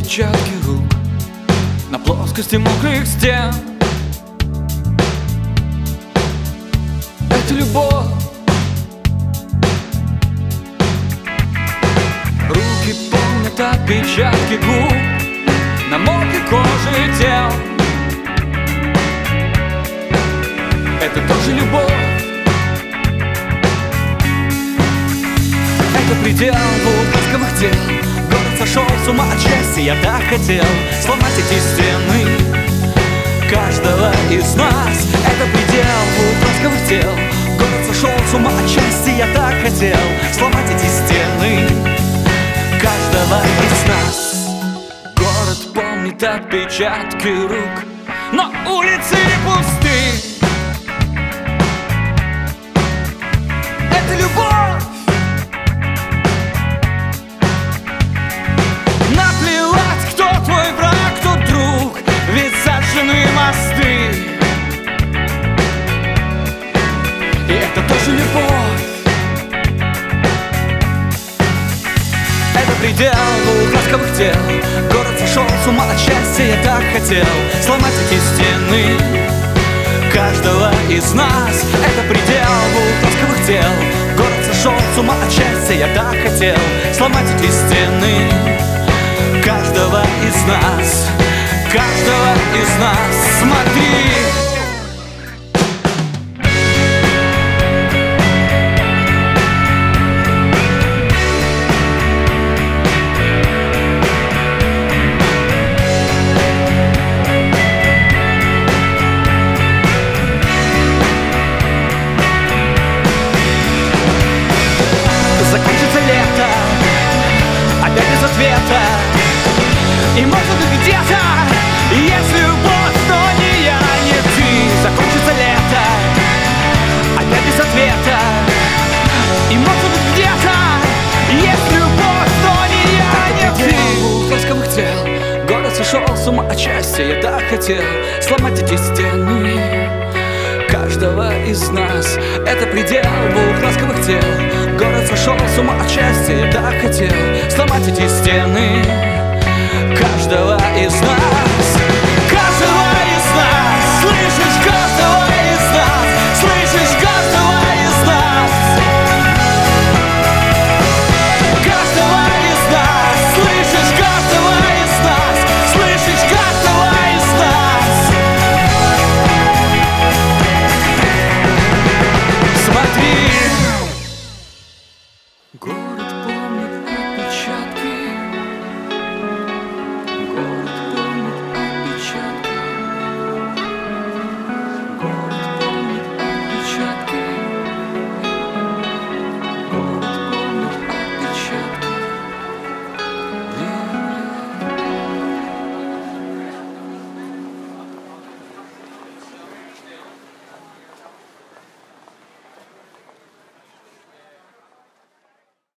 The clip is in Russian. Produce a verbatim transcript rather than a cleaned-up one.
отпечатки рук на плоскости мокрых стен. Это любовь. Руки помнят отпечатки губ на мокрой коже тел. Это тоже любовь. Это предел двух ласковых тел. Город сошел с ума от счастья. Я так хотел сломать эти стены каждого из нас. Это предел двух ласковых тел. Город сошел с ума от счастья. Я так хотел сломать эти стены каждого из нас. Город помнит отпечатки рук, но улицы пусты. Это любовь. Наплевать, кто твой враг, кто друг, ведь сожжены мосты. И это тоже любовь. Это предел двух ласковых тел. Город сошел с ума от счастья. Я так хотел сломать эти стены каждого из нас. Это предел двух ласковых тел. Город сошел с ума от счастья. Я так хотел сломать эти стены каждого из нас. Каждого из нас. Смотри. Закончится лето, опять без ответа. И может быть где-то есть любовь, но не я, не ты. Закончится лето, опять без ответа. И может быть где-то есть любовь, но не я, не ты. Двух ласковых тел. Город сошел с ума от счастья. Я так хотел сломать эти стены каждого из нас. Это предел двух ласковых тел. Город сошел с ума от счастья. Я так хотел сломать эти стены каждого из нас.